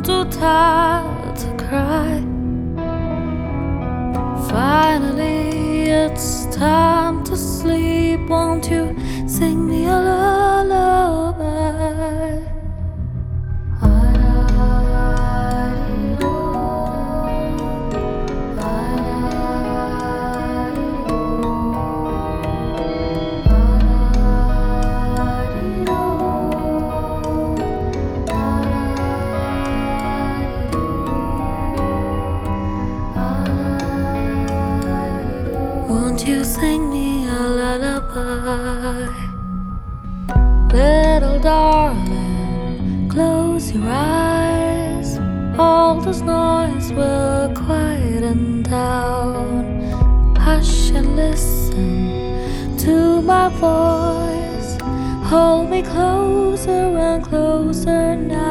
too tired to cry. Finally, it's time to sleep. Won't you sing me a lullaby? Won't you sing me a lullaby? Little darling, close your eyes. All this noise will quieten down. Hush and listen to my voice. Hold me closer and closer now.